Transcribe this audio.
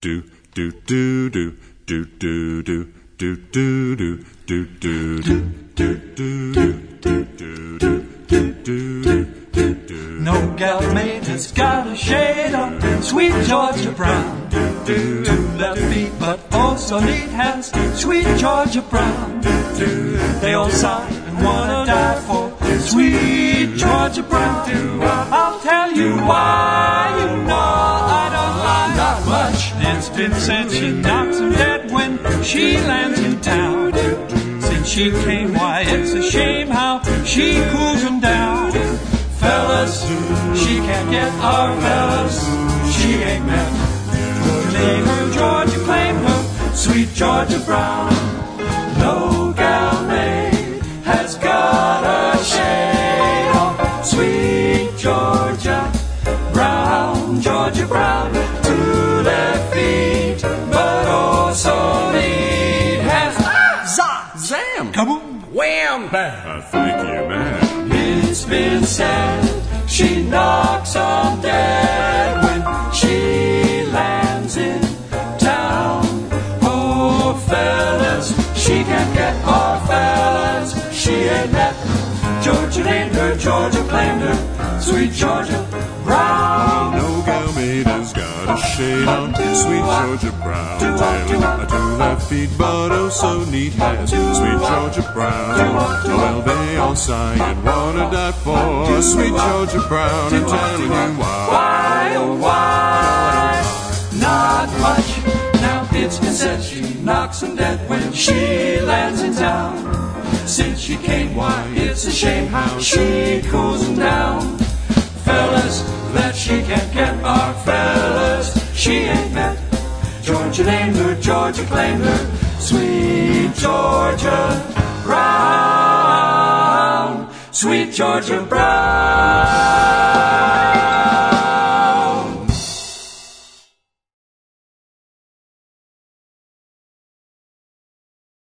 do do do do do do do do do do do do do No gal maid has got a shade of sweet Georgia Brown. Two left feet, but also neat hands, sweet Georgia Brown. They all sigh and wanna die for sweet Georgia Brown. I'll tell you why, you know I don't lie. Not much. It's been since she knocks him dead when she lands in town. Since she came, why it's a shame how she cools him down. Fellas, she can't get our fellas, she ain't met. Name her Georgia, claim her sweet Georgia Brown. No gal maid has got a shade of sweet Georgia Brown. Georgia Brown, two left feet, but also neat hands. Zam! Kaboom! Wham! Thank you, man. It's been said she knocks 'em dead when she lands in town. Oh, fellas, she can't get our fellas, she ain't met. Georgia named her, Georgia claimed her, sweet Georgia Brown. No gal maid has got a shade on sweet Georgia Brown. Tailing two left feet, but oh so neat hands, sweet Georgia Brown. Well, they all sigh and wanna die for sweet Georgia Brown. I'm telling you why. Why, oh why? Not much. Now it's been said she knocks 'em dead when she lands in town. Since she came, why it's a shame how she cools 'em down. Fellas, that she can't get our fellas, she ain't met. Georgia named her, Georgia claimed her, sweet Georgia Brown. Sweet Georgia Brown.